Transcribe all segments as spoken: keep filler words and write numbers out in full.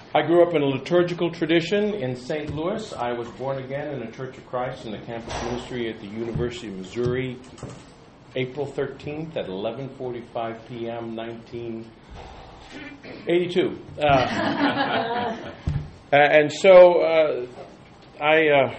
I grew up in a liturgical tradition in Saint Louis. I was born again in a Church of Christ in the campus ministry at the University of Missouri, April thirteenth at eleven forty-five p.m., nineteen eighty-two. Uh, and so uh, I, uh,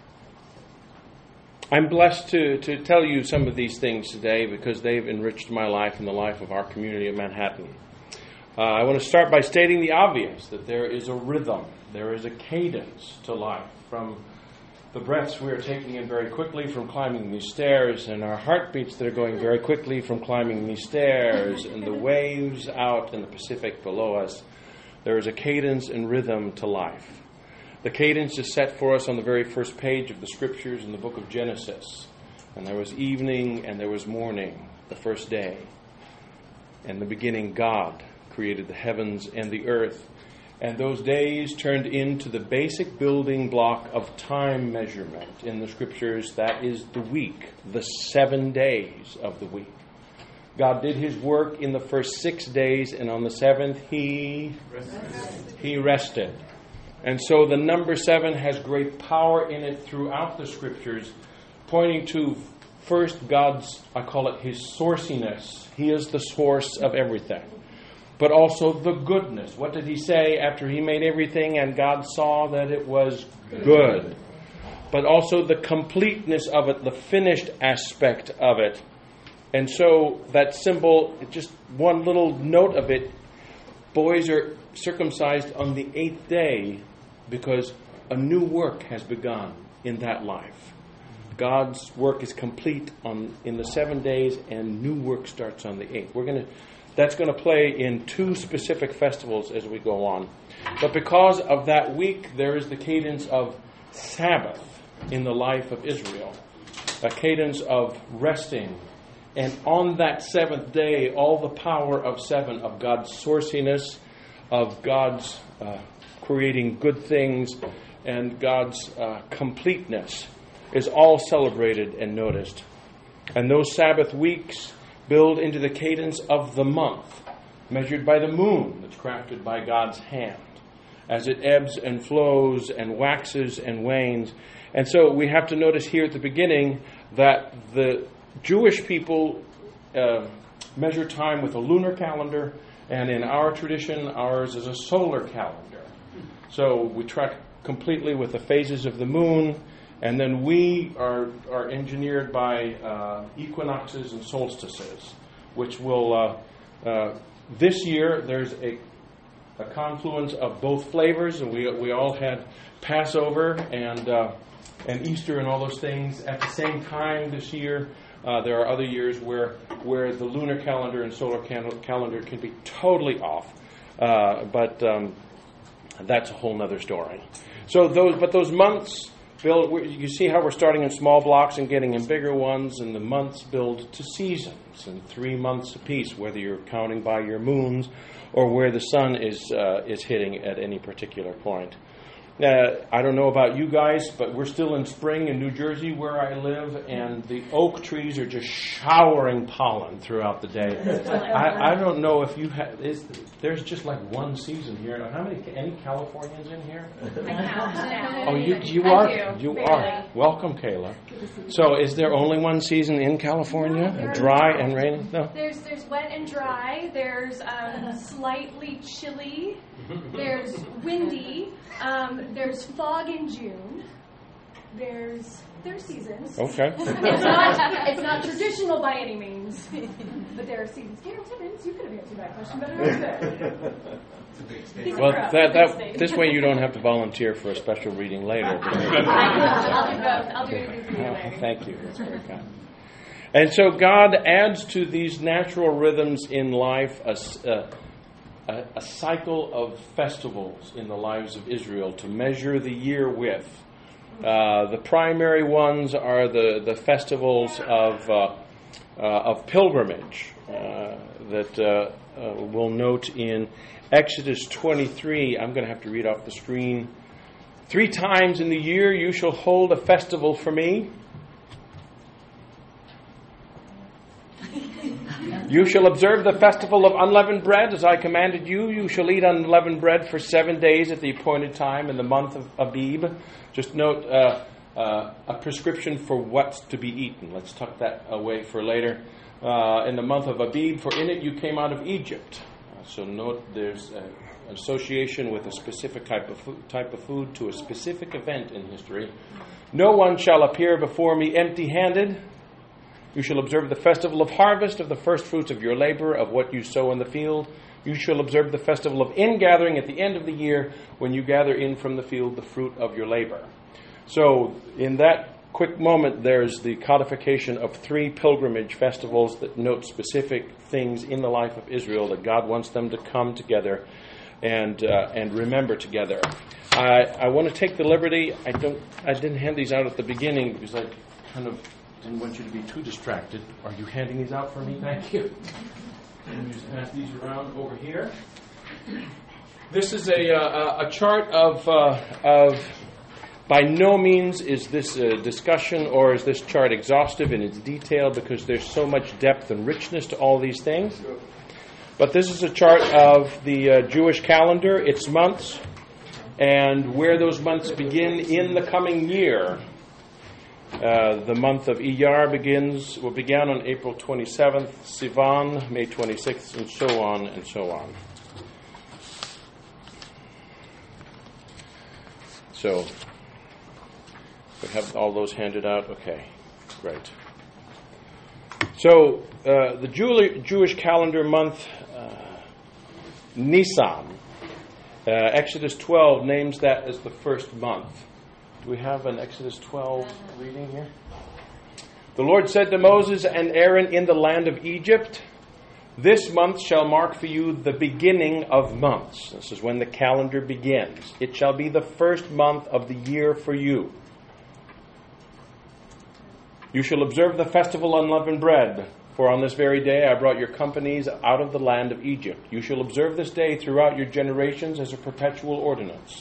I'm blessed to, to tell you some of these things today because they've enriched my life and the life of our community of Manhattan. Uh, I want to start by stating the obvious, that there is a rhythm, there is a cadence to life, from the breaths we are taking in very quickly from climbing these stairs, and our heartbeats that are going very quickly from climbing these stairs, and the waves out in the Pacific below us. There is a cadence and rhythm to life. The cadence is set for us on the very first page of the Scriptures in the book of Genesis. And there was evening and there was morning, the first day. In the beginning, God created the heavens and the earth, and those days turned into the basic building block of time measurement in the Scriptures. That is the week, the seven days of the week. God did His work in the first six days, and on the seventh He rested. He rested. And so the number seven has great power in it throughout the Scriptures, pointing to first God's, I call it His sourciness. He is the source of everything. But also the goodness. What did He say after He made everything and God saw that it was good? But also the completeness of it, the finished aspect of it. And so that symbol, just one little note of it, boys are circumcised on the eighth day because a new work has begun in that life. God's work is complete on in the seven days, and new work starts on the eighth. We're going to That's going to play in two specific festivals as we go on. But because of that week, there is the cadence of Sabbath in the life of Israel. A cadence of resting. And on that seventh day, all the power of seven, of God's sourciness, of God's uh, creating good things, and God's uh, completeness is all celebrated and noticed. And those Sabbath weeks build into the cadence of the month, measured by the moon that's crafted by God's hand, as it ebbs and flows and waxes and wanes. And so we have to notice here at the beginning that the Jewish people uh, measure time with a lunar calendar, and in our tradition, ours is a solar calendar. So we track completely with the phases of the moon. And then we are are engineered by uh, equinoxes and solstices, which will, uh, uh, this year, there's a, a confluence of both flavors, and we we all had Passover and uh, and Easter and all those things at the same time this year. Uh, there are other years where where the lunar calendar and solar cal- calendar can be totally off, uh, but um, that's a whole other story. So those, but those months build, you see how we're starting in small blocks and getting in bigger ones, and the months build to seasons, and three months apiece, whether you're counting by your moons or where the sun is uh, is hitting at any particular point. Uh, I don't know about you guys, but we're still in spring in New Jersey where I live, and the oak trees are just showering pollen throughout the day. I, I don't know if you have. Is, there's just like one season here. How many? Any Californians in here? Oh, you you I are do, you barely. are welcome, Kayla. So, is there only one season in California? No, Dry and rainy? No. There's there's wet and dry. There's um, slightly chilly. There's windy. Um, there's fog in June. There's there's seasons. Okay. It's not it's not traditional by any means, but there are seasons. Carol Timmons, you could have answered that question better than I could. Well, that that this way you don't have to volunteer for a special reading later. I'll do both. I'll do anything for you Oh, later. thank you. That's very kind. And so God adds to these natural rhythms in life a, a, a cycle of festivals in the lives of Israel to measure the year with. Uh, the primary ones are the, the festivals of uh, uh, of pilgrimage uh, that uh, uh, we'll note in Exodus twenty-three. I'm going to have to read off the screen. Three times in the year you shall hold a festival for me. You shall observe the festival of unleavened bread as I commanded you. You shall eat unleavened bread for seven days at the appointed time in the month of Abib. Just note uh, uh, a prescription for what's to be eaten. Let's tuck that away for later. Uh, in the month of Abib, for in it you came out of Egypt. Uh, so note there's a, an association with a specific type of food, type of food to a specific event in history. No one shall appear before me empty-handed. You shall observe the festival of harvest of the first fruits of your labor, of what you sow in the field. You shall observe the festival of ingathering at the end of the year, when you gather in from the field the fruit of your labor. So, in that quick moment, there's the codification of three pilgrimage festivals that note specific things in the life of Israel that God wants them to come together and uh, and remember together. I, I want to take the liberty. I don't. I didn't hand these out at the beginning because I kind of didn't want you to be too distracted. Are you handing these out for me? Thank you. Let me just pass these around over here. This is a uh, a chart of uh, of. By no means is this a discussion or is this chart exhaustive in its detail, because there's so much depth and richness to all these things. But this is a chart of the uh, Jewish calendar, its months, and where those months begin in the coming year. Uh, the month of Iyar begins, well, began on April twenty-seventh, Sivan, May twenty-sixth, and so on and so on. So, we have all those handed out? Okay, great. So, uh, the Jew- Jewish calendar month, uh, Nisan, uh, Exodus twelve names that as the first month. Do we have an Exodus twelve reading here? The Lord said to Moses and Aaron in the land of Egypt, "This month shall mark for you the beginning of months." This is when the calendar begins. "It shall be the first month of the year for you. You shall observe the festival of unleavened bread, for on this very day I brought your companies out of the land of Egypt. You shall observe this day throughout your generations as a perpetual ordinance.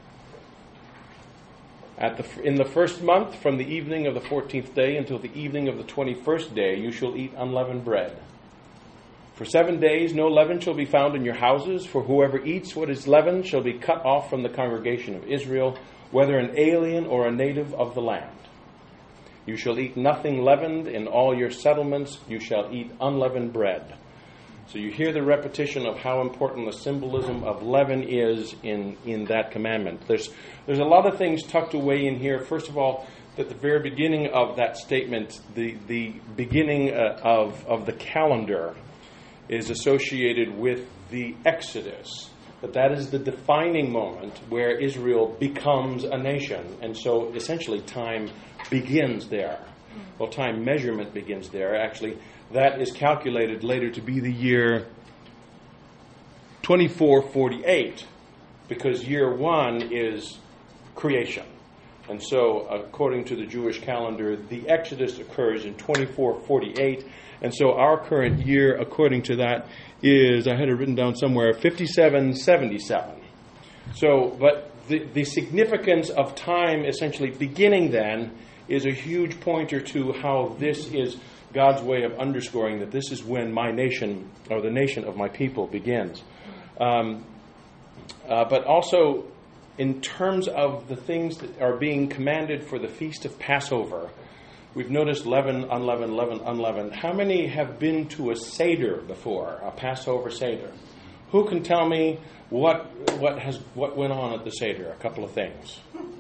At the, in the first month, from the evening of the fourteenth day until the evening of the twenty-first day, you shall eat unleavened bread. For seven days no leaven shall be found in your houses, for whoever eats what is leavened shall be cut off from the congregation of Israel, whether an alien or a native of the land. You shall eat nothing leavened in all your settlements. You shall eat unleavened bread." So you hear the repetition of how important the symbolism of leaven is in, in that commandment. There's there's a lot of things tucked away in here. First of all, at the very beginning of that statement, the, the beginning uh, of, of the calendar is associated with the Exodus. But that is the defining moment where Israel becomes a nation. And so essentially time begins there. Well, time measurement begins there. Actually, that is calculated later to be the year twenty-four forty-eight, because year one is creation. And so, according to the Jewish calendar, the Exodus occurs in twenty-four forty-eight. And so our current year, according to that, is, I had it written down somewhere, fifty-seven seventy-seven. So, but the, the significance of time essentially beginning then is a huge pointer to how this is God's way of underscoring that this is when my nation, or the nation of my people, begins. Um, uh, but also, in terms of the things that are being commanded for the Feast of Passover, we've noticed leaven, unleavened, leaven, unleavened. How many have been to a Seder before, a Passover Seder? Who can tell me what what has what went on at the Seder? A couple of things.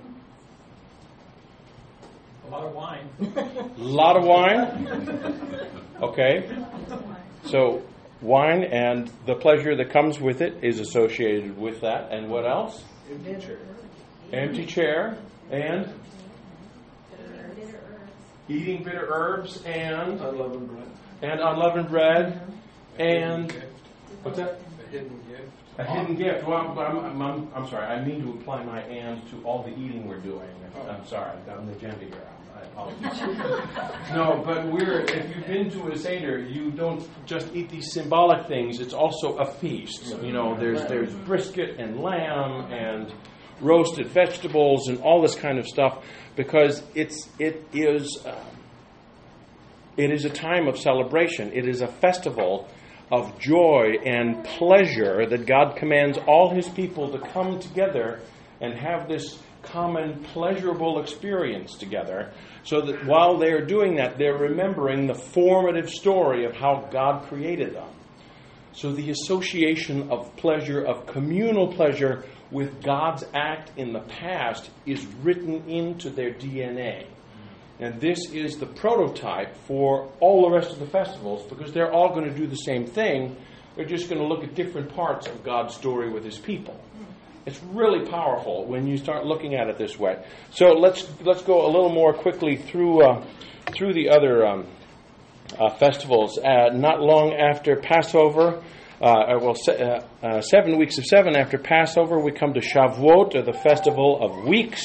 A lot of wine. A lot of wine? Okay. So, wine and the pleasure that comes with it is associated with that. And what else? Empty chair. Empty chair. And? Bitter herbs. Eating bitter herbs and? Unleavened bread. And unleavened bread. And? Gift. What's that? A hidden gift. A hidden gift. Well, I'm, I'm, I'm, I'm sorry. I mean to apply my and to all the eating we're doing. I'm sorry. I've got an agenda here. I apologize. No, but we're, if you've been to a Seder, you don't just eat these symbolic things. It's also a feast. You know, there's there's brisket and lamb and roasted vegetables and all this kind of stuff, because it's it is uh, It is a time of celebration. It is a festival of joy and pleasure that God commands all His people to come together and have this common pleasurable experience together, so that while they're doing that, they're remembering the formative story of how God created them. So the association of pleasure, of communal pleasure with God's act in the past, is written into their D N A. And this is the prototype for all the rest of the festivals, because they're all going to do the same thing. They're just going to look at different parts of God's story with His people. It's really powerful when you start looking at it this way. So let's let's go a little more quickly through uh, through the other um, uh, festivals. Uh, not long after Passover, uh, well, se- uh, uh, seven weeks of seven after Passover, we come to Shavuot, or the festival of weeks.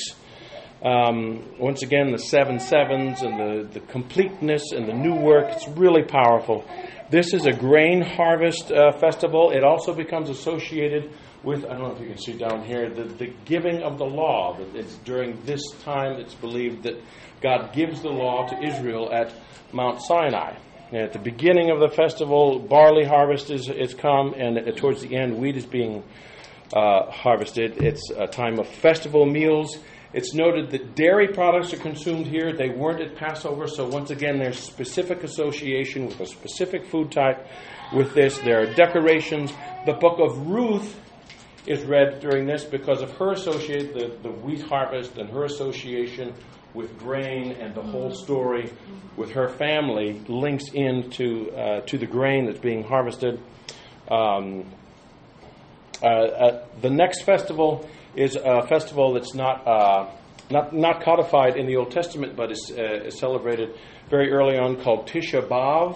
Um, once again, the seven sevens and the, the completeness and the new work. It's really powerful. This is a grain harvest uh, festival. It also becomes associated with, I don't know if you can see down here, the, the giving of the law. It's during this time, it's believed that God gives the law to Israel at Mount Sinai. And at the beginning of the festival, barley harvest is, is come, and towards the end, wheat is being uh, harvested. It's a time of festival meals. It's noted that dairy products are consumed here. They weren't at Passover, so once again, there's specific association with a specific food type with this. There are decorations. The book of Ruth is read during this because of her associate, the, the wheat harvest, and her association with grain, and the whole story with her family links into uh, to the grain that's being harvested. Um, uh, uh, the next festival is a festival that's not uh, not not codified in the Old Testament, but is, uh, is celebrated very early on, called Tisha B'Av.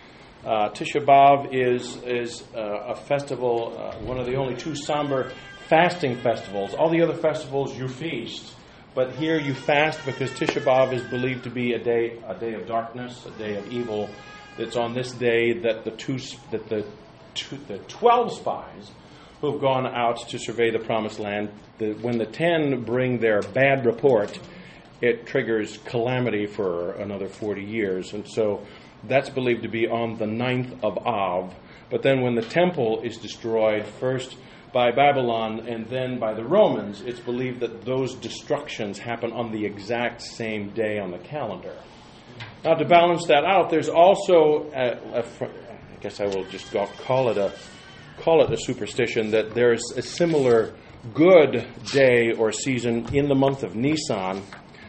Uh, Tisha B'Av is is uh, a festival, uh, one of the only two somber fasting festivals. All the other festivals you feast, but here you fast because Tisha B'Av is believed to be a day a day of darkness, a day of evil. It's on this day that the two that the two, the twelve spies who have gone out to survey the Promised Land, the, when the ten bring their bad report, it triggers calamity for another forty years, and so that's believed to be on the ninth of Av. But then when the temple is destroyed, first by Babylon and then by the Romans, it's believed that those destructions happen on the exact same day on the calendar. Now, to balance that out, there's also, a, a, I guess I will just call it a call it a superstition, that there's a similar good day or season in the month of Nisan.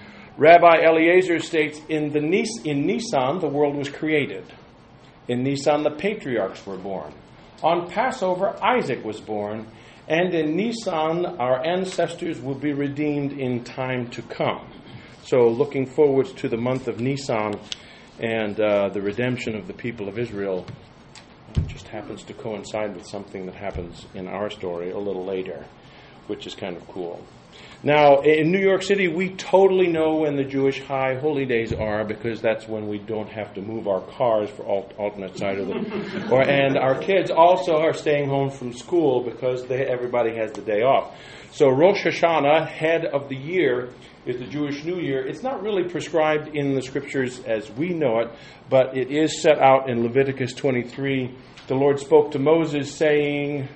Rabbi Eliezer states, in the Nis- in Nisan, the world was created. In Nisan, the patriarchs were born. On Passover, Isaac was born. And in Nisan, our ancestors will be redeemed in time to come. So looking forward to the month of Nisan and uh, the redemption of the people of Israel, it just happens to coincide with something that happens in our story a little later, which is kind of cool. Now, in New York City, we totally know when the Jewish high holy days are, because that's when we don't have to move our cars for alt- alternate side of the... or and our kids also are staying home from school because they, everybody has the day off. So Rosh Hashanah, head of the year, is the Jewish New Year. It's not really prescribed in the Scriptures as we know it, but it is set out in Leviticus twenty-three. The Lord spoke to Moses, saying...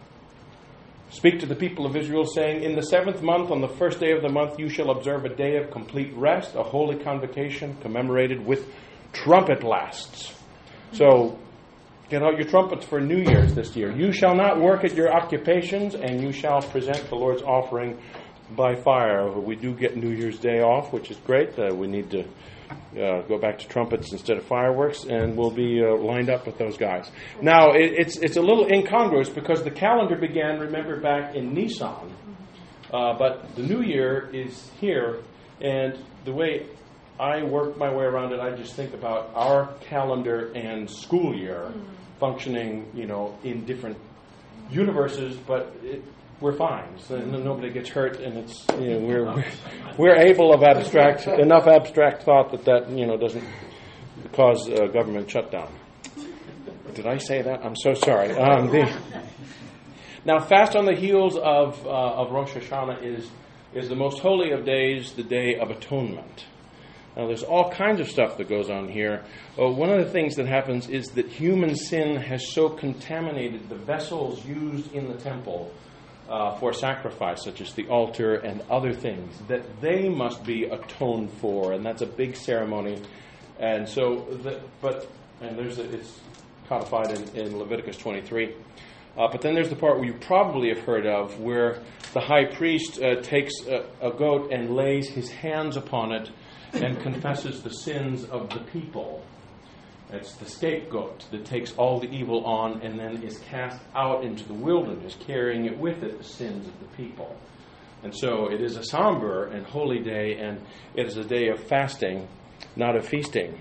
Speak to the people of Israel, saying, in the seventh month, on the first day of the month, you shall observe a day of complete rest, a holy convocation, commemorated with trumpet blasts. So, get out your trumpets for New Year's this year. You shall not work at your occupations, and you shall present the Lord's offering by fire. We do get New Year's Day off, which is great. Uh, we need to uh, go back to trumpets instead of fireworks, and we'll be uh, lined up with those guys. Now, it, it's it's a little incongruous because the calendar began, remember, back in Nisan, uh, but the New Year is here, and the way I work my way around it, I just think about our calendar and school year functioning, you know, in different universes, but it, we're fine. So nobody gets hurt, and it's, you know, we're, we're we're able of abstract enough abstract thought that that you know doesn't cause a government shutdown. Did I say that? I'm so sorry. Um, the, now, fast on the heels of uh, of Rosh Hashanah is is the most holy of days, the Day of Atonement. Now, there's all kinds of stuff that goes on here. Uh, one of the things that happens is that human sin has so contaminated the vessels used in the temple uh, for sacrifice, such as the altar and other things, that they must be atoned for, and that's a big ceremony. And so, the, but and there's a, it's codified in, in Leviticus twenty-three. Uh, but then there's the part where you probably have heard of, where the high priest uh, takes a, a goat and lays his hands upon it and confesses the sins of the people. It's the scapegoat that takes all the evil on and then is cast out into the wilderness, carrying it with it, the sins of the people. And so it is a somber and holy day, and it is a day of fasting, not of feasting.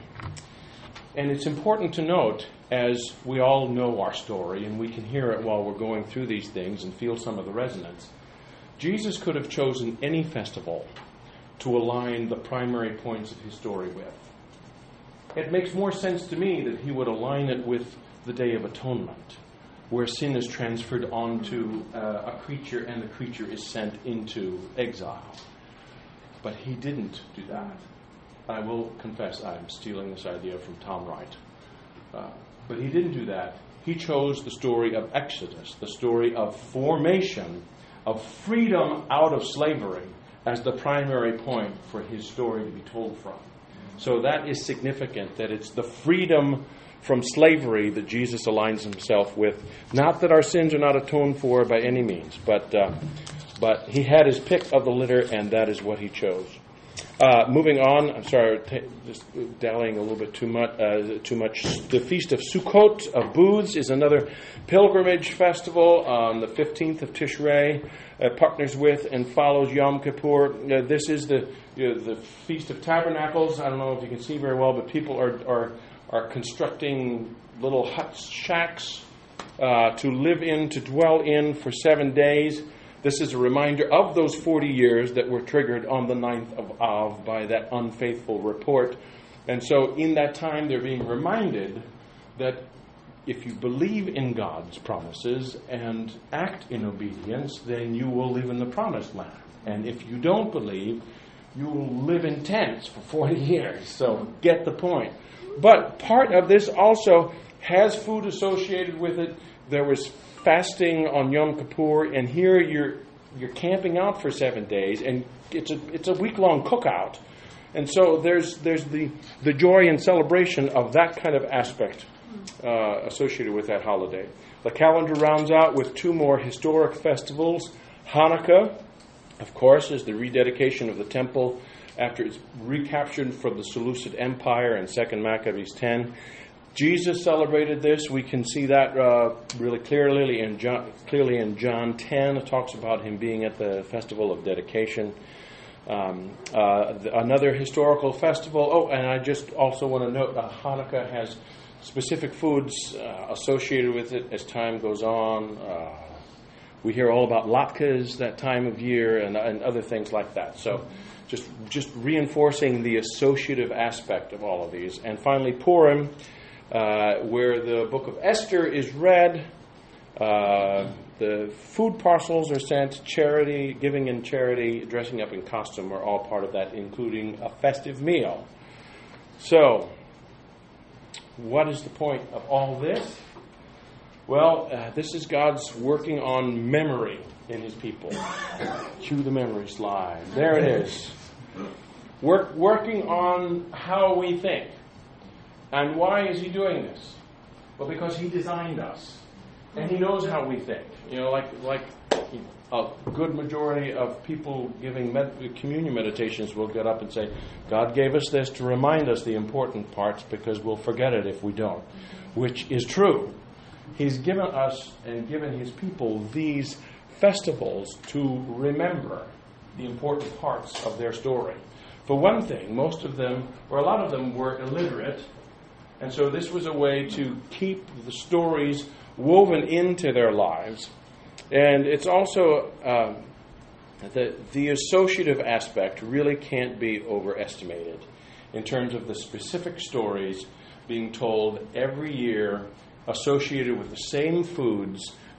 And it's important to note, as we all know our story, and we can hear it while we're going through these things and feel some of the resonance, Jesus could have chosen any festival to align the primary points of his story with. It makes more sense to me that he would align it with the Day of Atonement, where sin is transferred onto uh, a creature and the creature is sent into exile. But he didn't do that. I will confess I'm stealing this idea from Tom Wright. Uh, but he didn't do that. He chose the story of Exodus, the story of formation, of freedom out of slavery, as the primary point for his story to be told from. So that is significant, that it's the freedom from slavery that Jesus aligns himself with. Not that our sins are not atoned for by any means, but uh, but he had his pick of the litter, and that is what he chose. Uh, moving on, I'm sorry, t- just dallying a little bit too much. Uh, too much. The Feast of Sukkot of Booths is another pilgrimage festival on the fifteenth of Tishrei. Uh, partners with and follows Yom Kippur. Uh, this is the you know, the Feast of Tabernacles. I don't know if you can see very well, but people are are are constructing little hut shacks uh, to live in, to dwell in for seven days. This is a reminder of those forty years that were triggered on the ninth of Av by that unfaithful report. And so in that time, they're being reminded that if you believe in God's promises and act in obedience, then you will live in the promised land. And if you don't believe, you will live in tents for forty years. So get the point. But part of this also has food associated with it. There was fasting on Yom Kippur, and here you're you're camping out for seven days, and it's a it's a week-long cookout. And so there's there's the, the joy and celebration of that kind of aspect uh, associated with that holiday. The calendar rounds out with two more historic festivals. Hanukkah, of course, is the rededication of the temple after it's recaptured from the Seleucid Empire in Second Maccabees ten. Jesus celebrated this. We can see that uh, really clearly in John, clearly in John ten. It talks about him being at the festival of dedication. Um, uh, the, another historical festival. Oh, and I just also want to note uh, Hanukkah has specific foods uh, associated with it as time goes on. Uh, we hear all about latkes that time of year and, and other things like that. So just just reinforcing the associative aspect of all of these. And finally, Purim, uh, where the book of Esther is read. Uh, the food parcels are sent, charity, giving in charity, dressing up in costume are all part of that, including a festive meal. So, what is the point of all this? Well, uh, this is God's working on memory in his people. Cue the memory slide. There it is. Work, working on how we think. And why is he doing this? Well, because he designed us. And he knows how we think. You know, like like a good majority of people giving med- communion meditations will get up and say, God gave us this to remind us the important parts because we'll forget it if we don't, which is true. He's given us and given his people these festivals to remember the important parts of their story. For one thing, most of them, or a lot of them, were illiterate. And so this was a way to keep the stories woven into their lives. And it's also um, the, the associative aspect really can't be overestimated in terms of the specific stories being told every year associated with the same foods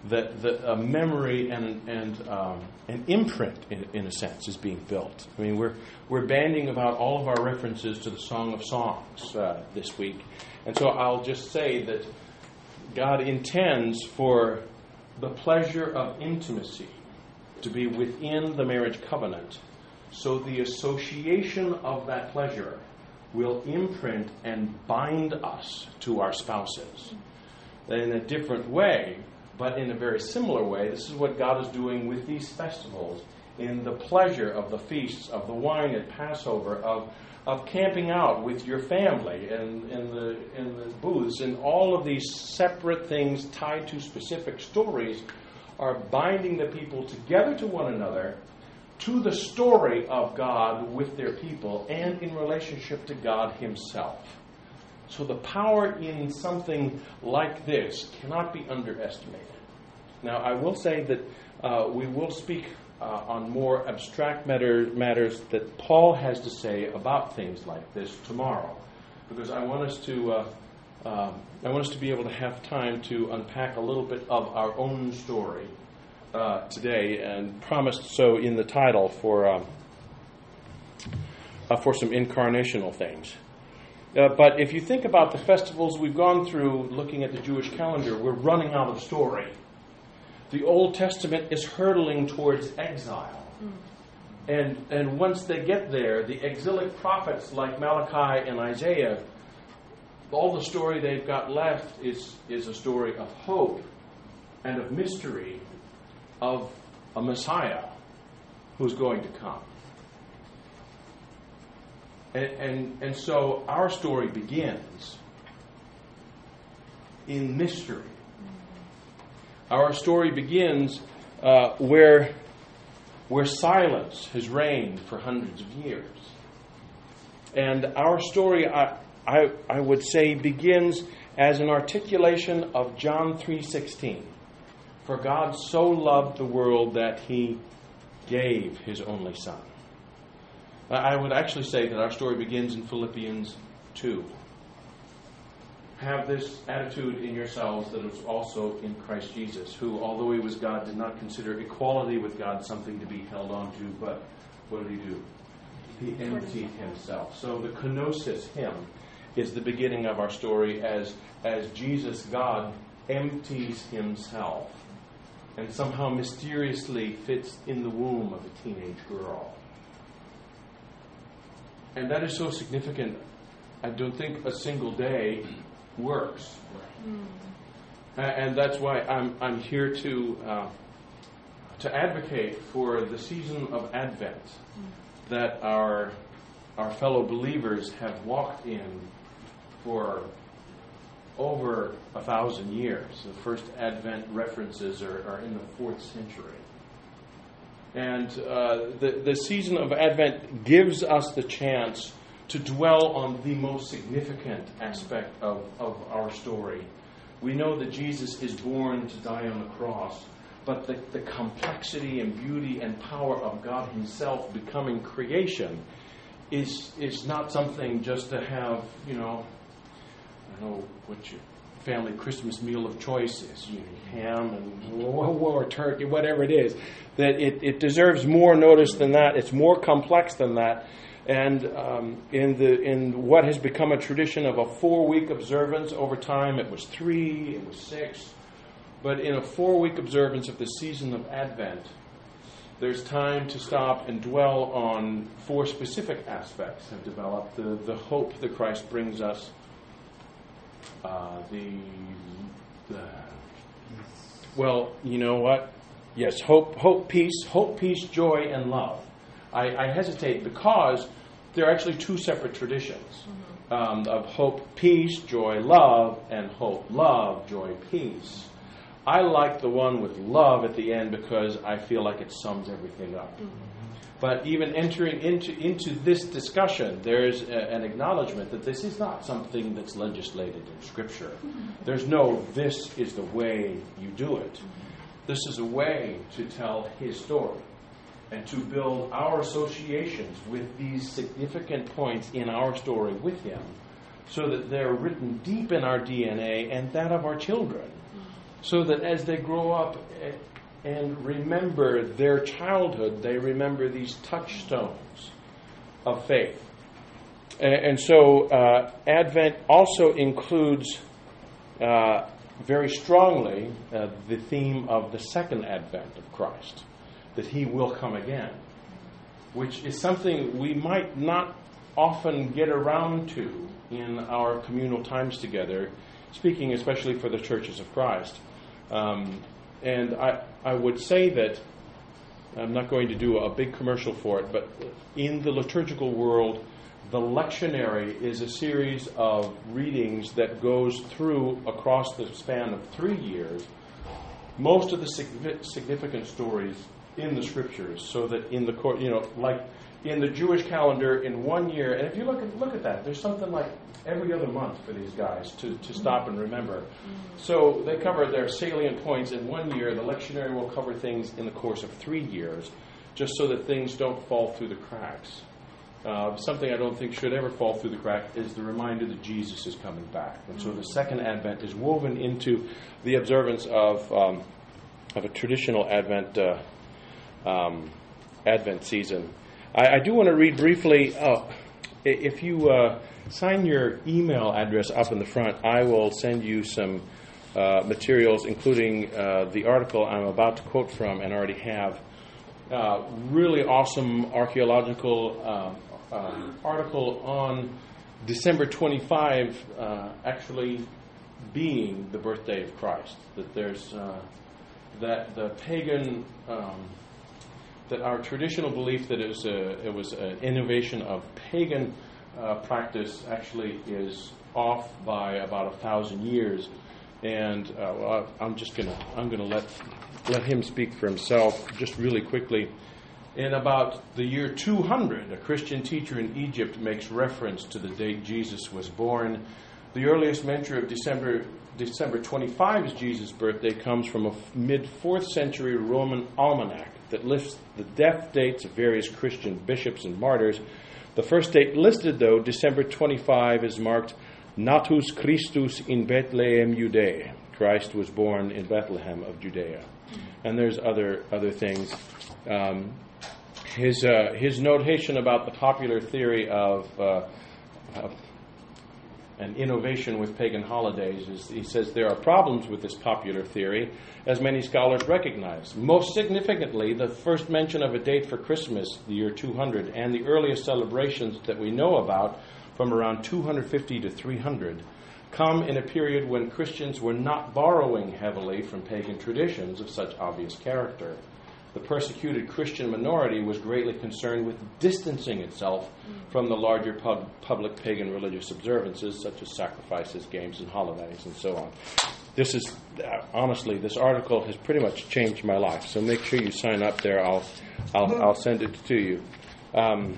that the, a memory and and um, an imprint, in, in a sense, is being built. I mean, we're we're banding about all of our references to the Song of Songs uh, this week, and so I'll just say that God intends for the pleasure of intimacy to be within the marriage covenant, so the association of that pleasure will imprint and bind us to our spouses. In a different way, but in a very similar way, this is what God is doing with these festivals, in the pleasure of the feasts, of the wine at Passover, of of camping out with your family and in the in the booths, and all of these separate things tied to specific stories are binding the people together to one another, to the story of God with their people, and in relationship to God Himself. So the power in something like this cannot be underestimated. Now, I will say that uh, we will speak uh, on more abstract matter, matters that Paul has to say about things like this tomorrow, because I want us to uh, uh, I want us to be able to have time to unpack a little bit of our own story uh, today, and promised so in the title for um, uh, for some incarnational things. Uh, but if you think about the festivals we've gone through looking at the Jewish calendar, we're running out of story. The Old Testament is hurtling towards exile. Mm. And and once they get there, the exilic prophets like Malachi and Isaiah, all the story they've got left is, is a story of hope and of mystery of a Messiah who's going to come. And, and and so our story begins in mystery. Our story begins uh, where where silence has reigned for hundreds of years. And our story, I, I, I would say, begins as an articulation of John three sixteen. For God so loved the world that He gave His only Son. I would actually say that our story begins in Philippians two. Have this attitude in yourselves that is also in Christ Jesus, who, although He was God, did not consider equality with God something to be held on to, but what did He do? He emptied Himself. So the kenosis hymn is the beginning of our story as, as Jesus, God, empties Himself and somehow mysteriously fits in the womb of a teenage girl. And that is so significant. I don't think a single day works. Mm. And that's why I'm I'm here to uh, to advocate for the season of Advent mm. that our our fellow believers have walked in for over a thousand years. The first Advent references are, are in the fourth century. And uh, the, the season of Advent gives us the chance to dwell on the most significant aspect of, of our story. We know that Jesus is born to die on the cross, but the, the complexity and beauty and power of God Himself becoming creation is is not something just to have, you know, I don't know what your family Christmas meal of choice is, you know, ham and or turkey, whatever it is. That it, it deserves more notice than that. It's more complex than that. And um, in the in what has become a tradition of a four-week observance over time, it was three, it was six. But in a four-week observance of the season of Advent, there's time to stop and dwell on four specific aspects have developed. The, the hope that Christ brings us, uh, the, the well, you know what? Yes, hope, hope, peace, hope, peace, joy, and love. I, I hesitate because there are actually two separate traditions um, of hope, peace, joy, love, and hope, love, joy, peace. I like the one with love at the end because I feel like it sums everything up. Mm-hmm. But even entering into, into this discussion, there's a, an acknowledgement that this is not something that's legislated in Scripture. Mm-hmm. There's no, this is the way you do it. Mm-hmm. This is a way to tell His story and to build our associations with these significant points in our story with Him so that they're written deep in our D N A and that of our children, so that as they grow up and remember their childhood, they remember these touchstones of faith. And so uh, Advent also includes uh, very strongly uh, the theme of the second advent of Christ, that he will come again, which is something we might not often get around to in our communal times together, speaking especially for the churches of Christ. Um, and I, I would say that, I'm not going to do a big commercial for it, but in the liturgical world, the lectionary is a series of readings that goes through across the span of three years most of the significant stories in the scriptures, so that in the court, you know, like in the Jewish calendar, in one year, and if you look at look at that, there's something like every other month for these guys to, to stop and remember. So they cover their salient points in one year. The lectionary will cover things in the course of three years, just so that things don't fall through the cracks. Uh, something I don't think should ever fall through the crack is the reminder that Jesus is coming back. And so the second Advent is woven into the observance of um, of a traditional Advent uh, um, Advent season. I, I do want to read briefly, uh, if you uh, sign your email address up in the front, I will send you some uh, materials, including uh, the article I'm about to quote from and already have. Uh, really awesome archaeological uh, uh, article on December twenty-fifth uh, actually being the birthday of Christ. That there's uh, that the pagan um, that our traditional belief that it was a, it was an innovation of pagan uh, practice actually is off by about a thousand years. And uh, well, I'm just gonna I'm gonna let let him speak for himself just really quickly. In about the year two hundred, a Christian teacher in Egypt makes reference to the date Jesus was born. The earliest mention of December December twenty-fifth as Jesus' birthday comes from a mid-fourth century Roman almanac that lists the death dates of various Christian bishops and martyrs. The first date listed, though, December twenty-fifth, is marked Natus Christus in Bethlehem, Judea. Christ was born in Bethlehem of Judea. And there's other other things. Um, his uh, his notation about the popular theory of uh, uh, an innovation with pagan holidays is, he says there are problems with this popular theory, as many scholars recognize. Most significantly, the first mention of a date for Christmas, the year two hundred, and the earliest celebrations that we know about from around two fifty to three hundred, come in a period when Christians were not borrowing heavily from pagan traditions of such obvious character. The persecuted Christian minority was greatly concerned with distancing itself from the larger pub- public pagan religious observances, such as sacrifices, games, and holidays, and so on. This is, uh, honestly, this article has pretty much changed my life, so make sure you sign up there. I'll, I'll, I'll send it to you. Um,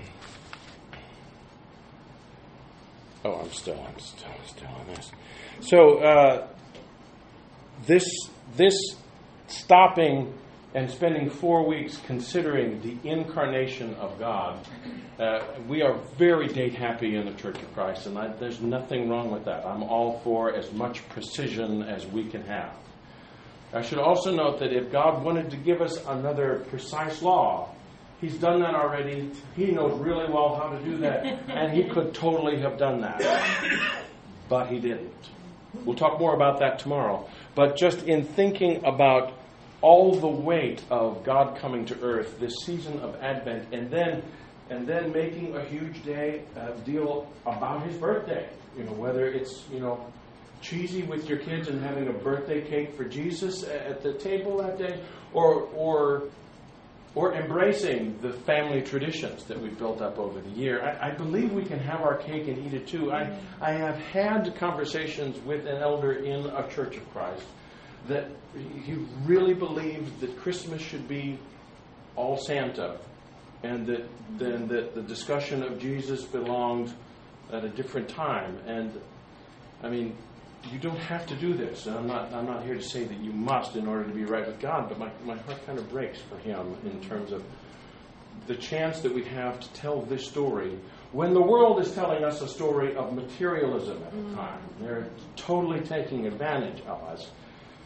Oh, I'm still, I'm still, still on this. So uh, this, this stopping and spending four weeks considering the incarnation of God, uh, we are very date happy in the Church of Christ, and I, there's nothing wrong with that. I'm all for as much precision as we can have. I should also note that if God wanted to give us another precise law, He's done that already. He knows really well how to do that. And he could totally have done that. But he didn't. We'll talk more about that tomorrow. But just in thinking about all the weight of God coming to earth, this season of Advent, and then and then making a huge day uh, deal about his birthday. You know, whether it's, you know, cheesy with your kids and having a birthday cake for Jesus at the table that day, or or or embracing the family traditions that we've built up over the year. I, I believe we can have our cake and eat it too. I, I have had conversations with an elder in a Church of Christ that he really believed that Christmas should be all Santa, and that then that the discussion of Jesus belonged at a different time. And I mean, you don't have to do this. And I'm not I'm not here to say that you must in order to be right with God, but my, my heart kind of breaks for him in terms of the chance that we have to tell this story when the world is telling us a story of materialism at the time. They're totally taking advantage of us.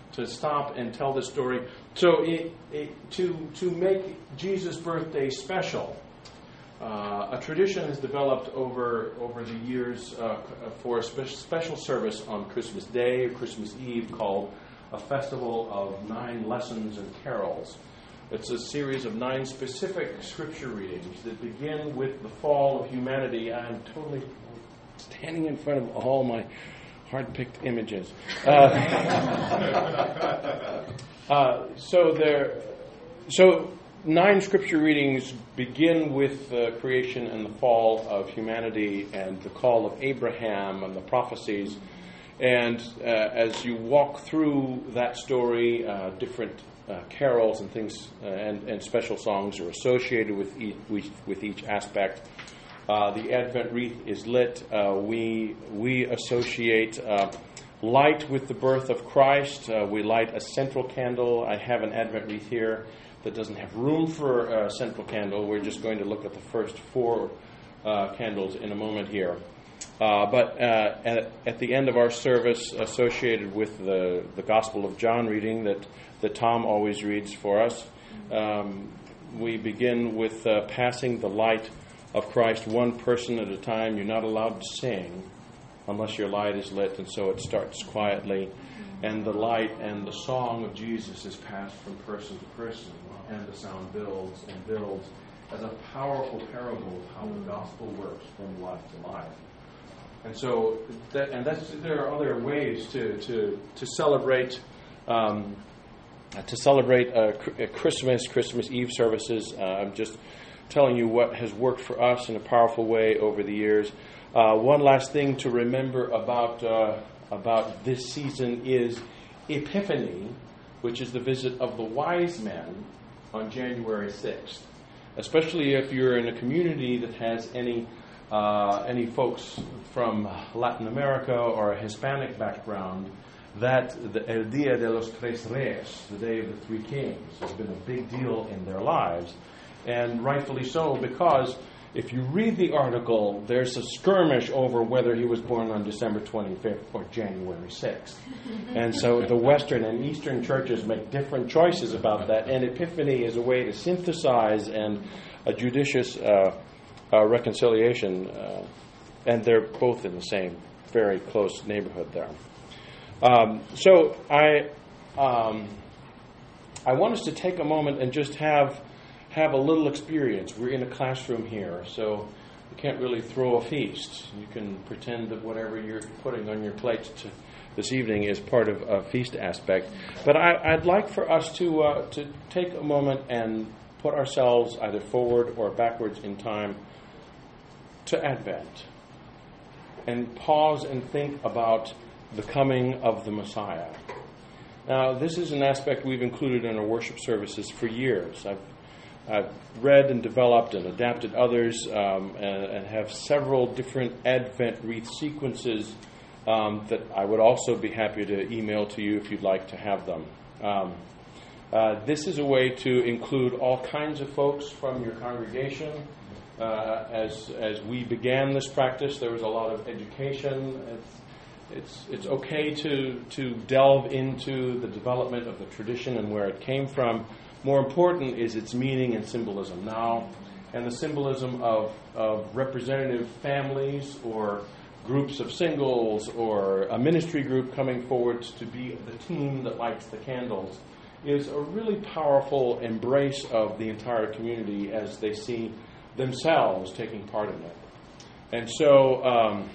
to stop and tell this story. So it, it, to to make Jesus' birthday special, uh, a tradition has developed over over the years uh, for a spe- special service on Christmas Day or Christmas Eve called a festival of nine lessons and carols. It's a series of nine specific scripture readings that begin with the fall of humanity. I'm totally standing in front of all my hard-picked images. Uh, uh, so there, so nine scripture readings begin with the creation and the fall of humanity and the call of Abraham and the prophecies. And uh, as you walk through that story, uh, different uh, carols and things uh, and, and special songs are associated with each, with each aspect. Uh, the Advent wreath is lit. Uh, we we associate uh, light with the birth of Christ. Uh, we light a central candle. I have an Advent wreath here that doesn't have room for a central candle. We're just going to look at the first four uh, candles in a moment here. Uh, but uh, at, at the end of our service, associated with the, the Gospel of John reading that, that Tom always reads for us, um, we begin with uh, passing the light of Christ one person at a time. You're not allowed to sing unless your light is lit, and so it starts quietly. And the light and the song of Jesus is passed from person to person, and the sound builds and builds as a powerful parable of how the gospel works from life to life. And so, that, and that's, there are other ways to to to celebrate um, to celebrate a, a Christmas Christmas Eve services. Uh, I'm just telling you what has worked for us in a powerful way over the years. Uh, one last thing to remember about uh, about this season is Epiphany, which is the visit of the wise men on January sixth. Especially if you're in a community that has any uh, any folks from Latin America or a Hispanic background, that the El Día de los Tres Reyes, the Day of the Three Kings, has been a big deal in their lives. And rightfully so, because if you read the article, there's a skirmish over whether he was born on December twenty-fifth or January sixth. And so the Western and Eastern churches make different choices about that. And Epiphany is a way to synthesize and a judicious uh, uh, reconciliation. Uh, and they're both in the same very close neighborhood there. Um, so I, um, I want us to take a moment and just have... have a little experience. We're in a classroom here, so you can't really throw a feast. You can pretend that whatever you're putting on your plate to, this evening is part of a feast aspect. But I, I'd like for us to uh, to take a moment and put ourselves either forward or backwards in time to Advent and pause and think about the coming of the Messiah. Now, this is an aspect we've included in our worship services for years. I've I've read and developed and adapted others um, and, and have several different Advent wreath sequences um, that I would also be happy to email to you if you'd like to have them. Um, uh, this is a way to include all kinds of folks from your congregation. Uh, as as we began this practice, there was a lot of education. It's it's, it's okay to, to delve into the development of the tradition and where it came from. More important is its meaning and symbolism now, and the symbolism of, of representative families or groups of singles or a ministry group coming forward to be the team that lights the candles is a really powerful embrace of the entire community as they see themselves taking part in it. And so um,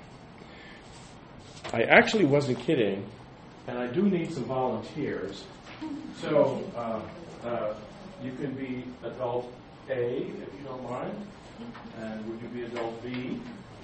I actually wasn't kidding, and I do need some volunteers. So uh, uh, you can be adult A, if you don't mind, and would you be adult B?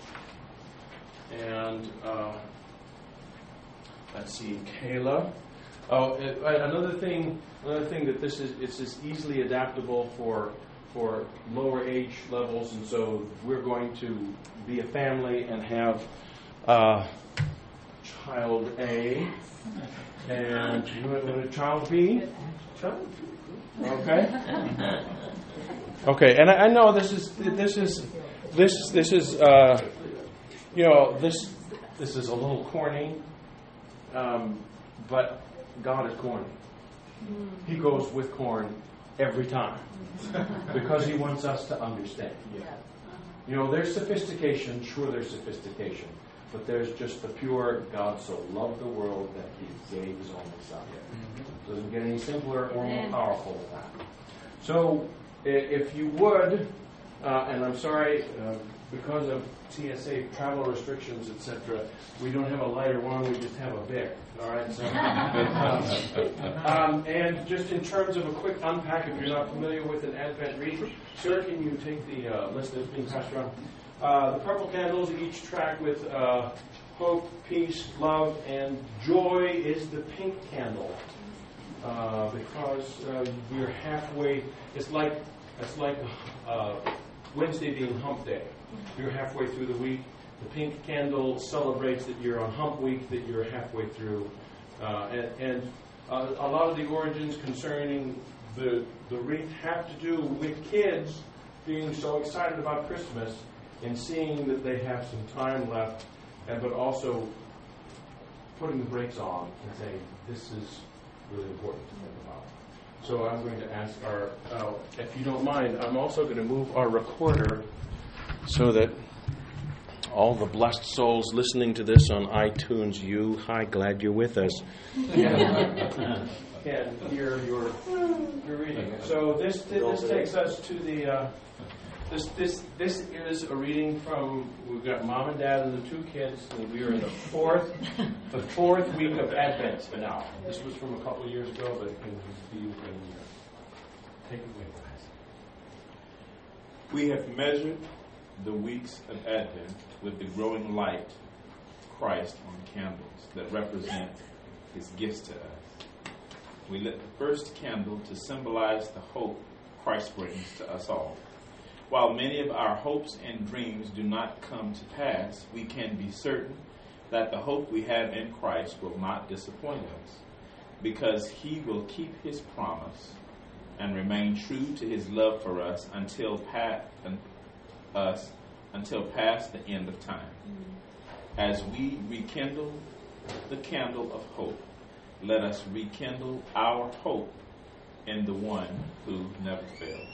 And uh, let's see, Kayla. Oh, it, another thing, another thing that this is, it's just easily adaptable for for lower age levels, and so we're going to be a family and have uh, child A. And you want a child B? Child B. Okay. Okay. And I, I know this is this is this this is uh, you know this this is a little corny, um, but God is corny. He goes with corn every time because he wants us to understand. You know, there's sophistication, sure there's sophistication, but there's just the pure God so loved the world that he gave his only son. It doesn't get any simpler or more powerful than that. So, if you would, uh, and I'm sorry, uh, because of T S A travel restrictions, et cetera, we don't have a lighter one, we just have a Bic. All right. So, uh, um, and just in terms of a quick unpack, if you're not familiar with an Advent wreath, sir, can you take the uh, list that's being passed around? Uh, the purple candles, each track with uh, hope, peace, love, and joy is the pink candle. Uh, because uh, we're halfway. It's like it's like uh, Wednesday being Hump Day. You're halfway through the week. The pink candle celebrates that you're on Hump Week, that you're halfway through, uh, and, and uh, a lot of the origins concerning the the wreath have to do with kids being so excited about Christmas and seeing that they have some time left, and but also putting the brakes on and saying this is really important to think about. So I'm going to ask our, uh, if you don't mind, I'm also going to move our recorder so that all the blessed souls listening to this on iTunes, you, hi, glad you're with us, can, can hear your, your reading. So this this takes us to the, uh, this this this is a reading from, we've got mom and dad and the two kids, and we are in the fourth, the fourth week of Advent now. This was from a couple of years ago, but it can be within a year. Take it away, guys. We have measured the weeks of Advent with the growing light, Christ on candles that represent his gifts to us. We lit the first candle to symbolize the hope Christ brings to us all. While many of our hopes and dreams do not come to pass, we can be certain that the hope we have in Christ will not disappoint us, because he will keep his promise and remain true to his love for us until pa- us until past the end of time. As we rekindle the candle of hope, let us rekindle our hope in the one who never fails.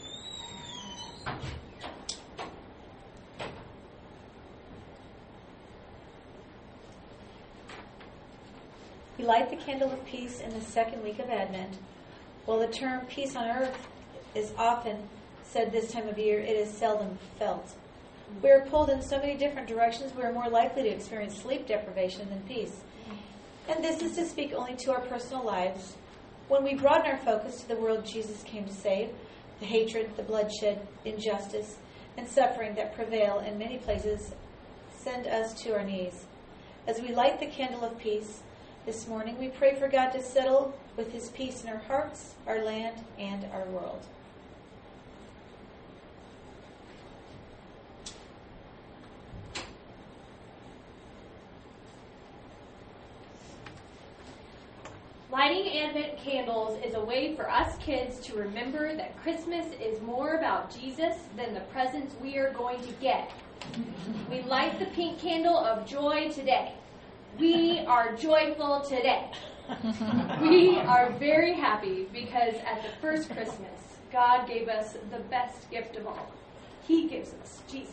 We light the candle of peace in the second week of Advent. While the term peace on earth is often said this time of year, it is seldom felt. We are pulled in so many different directions, we are more likely to experience sleep deprivation than peace. And this is to speak only to our personal lives. When we broaden our focus to the world Jesus came to save, the hatred, the bloodshed, injustice, and suffering that prevail in many places send us to our knees. As we light the candle of peace this morning, we pray for God to settle with his peace in our hearts, our land, and our world. Lighting Advent candles is a way for us kids to remember that Christmas is more about Jesus than the presents we are going to get. We light the pink candle of joy today. We are joyful today. We are very happy because at the first Christmas, God gave us the best gift of all. He gives us Jesus.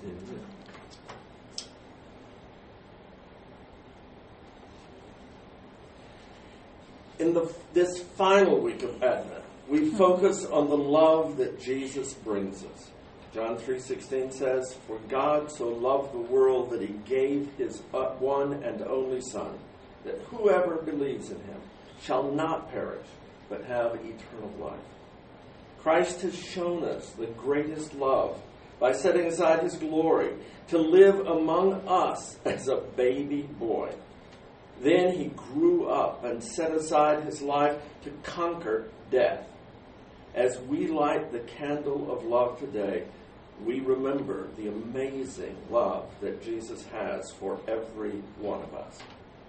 In the, this final week of Advent, we focus on the love that Jesus brings us. John three sixteen says, "For God so loved the world that he gave his one and only Son, that whoever believes in him shall not perish, but have eternal life." Christ has shown us the greatest love by setting aside his glory to live among us as a baby boy. Then he grew up and set aside his life to conquer death. As we light the candle of love today, we remember the amazing love that Jesus has for every one of us.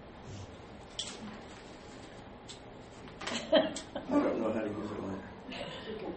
I don't know how to use it later.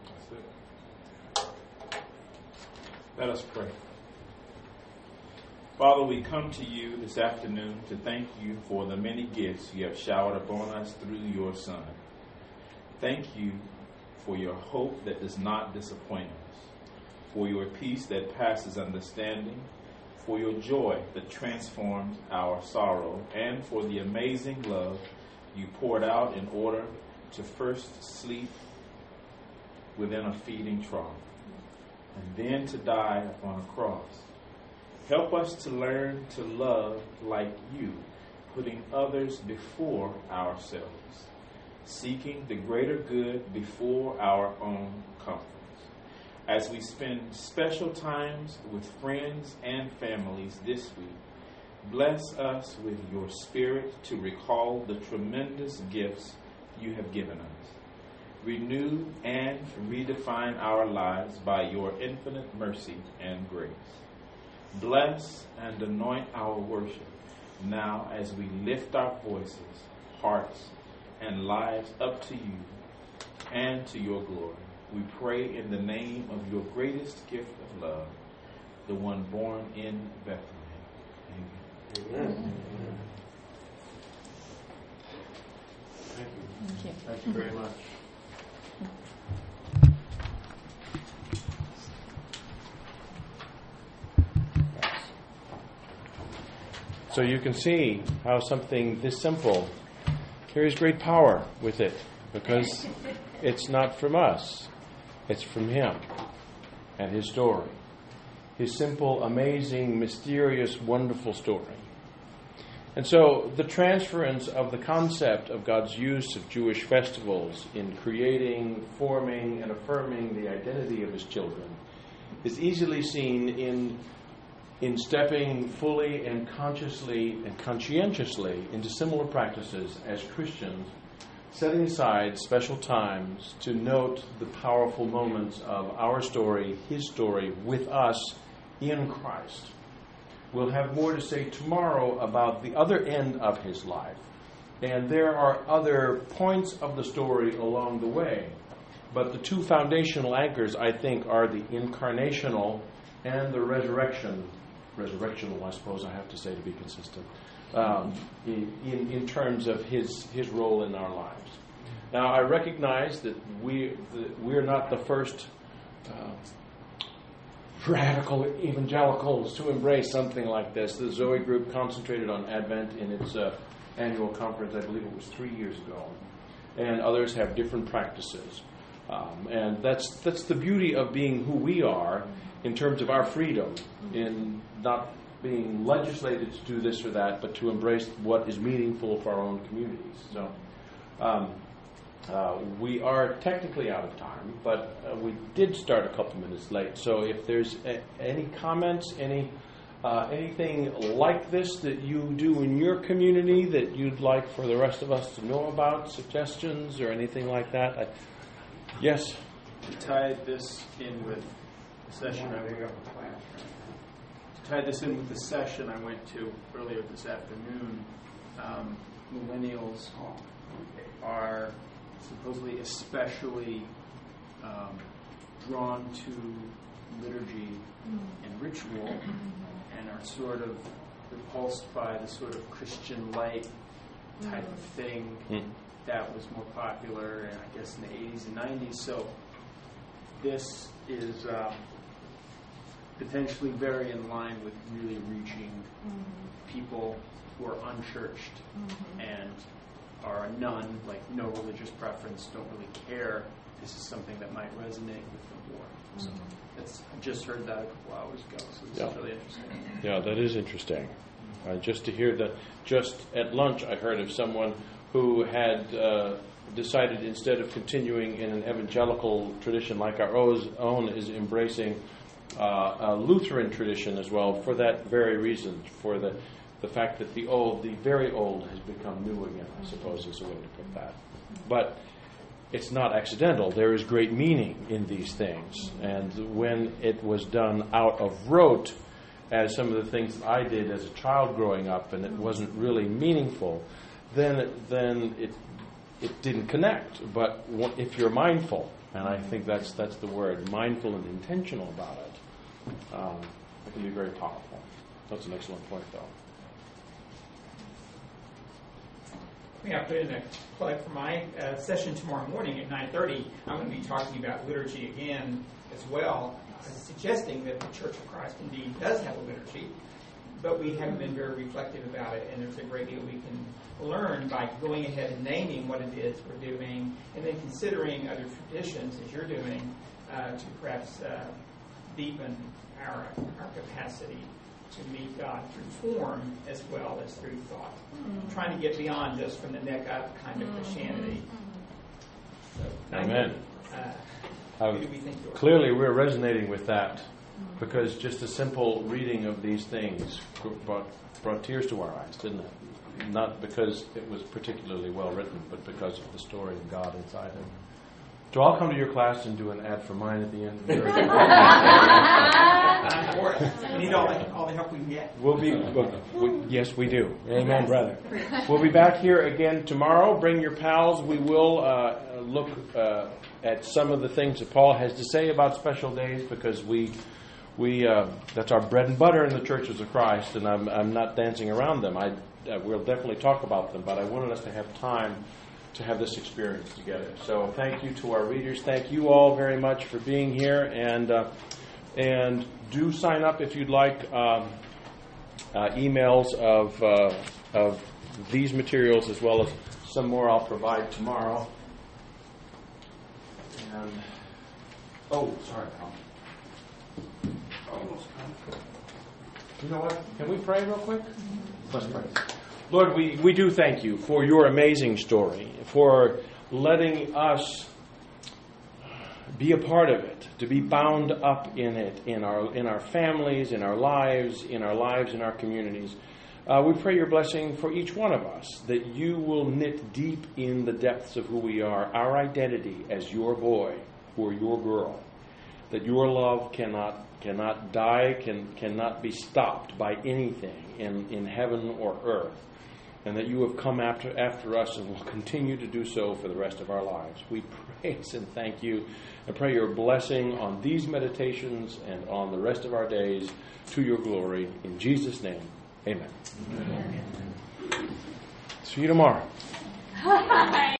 Let us pray. Father, we come to you this afternoon to thank you for the many gifts you have showered upon us through your Son. Thank you for your hope that does not disappoint us, for your peace that passes understanding, for your joy that transforms our sorrow, and for the amazing love you poured out in order to first sleep within a feeding trough, and then to die upon a cross. Help us to learn to love like you, putting others before ourselves, seeking the greater good before our own comforts. As we spend special times with friends and families this week, bless us with your Spirit to recall the tremendous gifts you have given us. Renew and redefine our lives by your infinite mercy and grace. Bless and anoint our worship now as we lift our voices, hearts, and lives up to you and to your glory. We pray in the name of your greatest gift of love, the one born in Bethlehem. Amen. Amen. Thank you. Thank you. Thank you very much. So you can see how something this simple carries great power with it, because it's not from us, it's from Him and His story. His simple, amazing, mysterious, wonderful story. And so the transference of the concept of God's use of Jewish festivals in creating, forming, and affirming the identity of His children is easily seen in in stepping fully and consciously and conscientiously into similar practices as Christians, setting aside special times to note the powerful moments of our story, His story, with us in Christ. We'll have more to say tomorrow about the other end of His life. And there are other points of the story along the way. But the two foundational anchors, I think, are the incarnational and the resurrection. Resurrectional, I suppose I have to say to be consistent, um, in, in, in terms of his, his role in our lives. Now, I recognize that we, that we're not the first uh, radical evangelicals to embrace something like this. The Zoe group concentrated on Advent in its uh, annual conference, I believe it was three years ago, and others have different practices. Um, and that's that's the beauty of being who we are in terms of our freedom, in not being legislated to do this or that, but to embrace what is meaningful for our own communities. So um, uh, we are technically out of time, but uh, we did start a couple minutes late. So if there's a, any comments, any uh, anything like this that you do in your community that you'd like for the rest of us to know about, suggestions or anything like that? I, yes? To tie this in with the session I went to tie this in with the session I went to earlier this afternoon, um, millennials are supposedly especially um, drawn to liturgy and ritual, and are sort of repulsed by the sort of Christian light type of thing Mm. that was more popular, and I guess in the eighties and nineties. So this is um, potentially very in line with really reaching people who are unchurched and are a nun, like no religious preference, don't really care. This is something that might resonate with them more. So that's, I just heard that a couple hours ago, so this Yeah. is really interesting. Yeah, that is interesting. Uh, just to hear that, just at lunch I heard of someone who had uh, decided, instead of continuing in an evangelical tradition like our own, is embracing uh, a Lutheran tradition as well, for that very reason, for the the fact that the old, the very old, has become new again, I suppose is a way to put that. But it's not accidental. There is great meaning in these things. And when it was done out of rote, as some of the things that I did as a child growing up, and it wasn't really meaningful, then it, then it it didn't connect. But if you're mindful, and I think that's that's the word, mindful and intentional about it, um, it can be very powerful. That's an excellent point, though. Yeah, I put in a plug for my uh, session tomorrow morning at nine thirty. I'm going to be talking about liturgy again as well, uh, suggesting that the Church of Christ indeed does have a liturgy, but we haven't been very reflective about it, and there's a great deal we can learn by going ahead and naming what it is we're doing, and then considering other traditions, as you're doing, uh, to perhaps uh, deepen our, our capacity to meet God through form as well as through thought. Mm-hmm. Trying to get beyond just from the neck up kind of Christianity. So, Amen. Uh, Uh, what do we think, George? Clearly, we're resonating with that because just a simple reading of these things brought, brought tears to our eyes, didn't it? Not because it was particularly well written, but because of the story of God inside it. So I'll come to your class and do an ad for mine at the end. I'm for it. We need all the, all the help we can get. We'll be, well, we, yes, we do. Amen, brother. We'll be back here again tomorrow. Bring your pals. We will uh, look uh, at some of the things that Paul has to say about special days because we, we uh, that's our bread and butter in the churches of Christ, and I'm, I'm not dancing around them. I, uh, we'll definitely talk about them, but I wanted us to have time to have this experience together. So thank you to our readers. Thank you all very much for being here, and uh, and do sign up if you'd like um, uh, emails of uh, of these materials as well as some more I'll provide tomorrow. And oh, sorry, Tom. Almost come. You know what? Can we pray real quick? Let's pray. Lord, we, we do thank you for your amazing story, for letting us be a part of it, to be bound up in it, in our in our families, in our lives, in our lives, in our communities. Uh, we pray your blessing for each one of us, that you will knit deep in the depths of who we are, our identity as your boy or your girl, that your love cannot cannot die, can cannot be stopped by anything in, in heaven or earth, and that you have come after after us and will continue to do so for the rest of our lives. We praise and thank you and pray your blessing on these meditations and on the rest of our days to your glory. In Jesus' name, amen. Amen. See you tomorrow.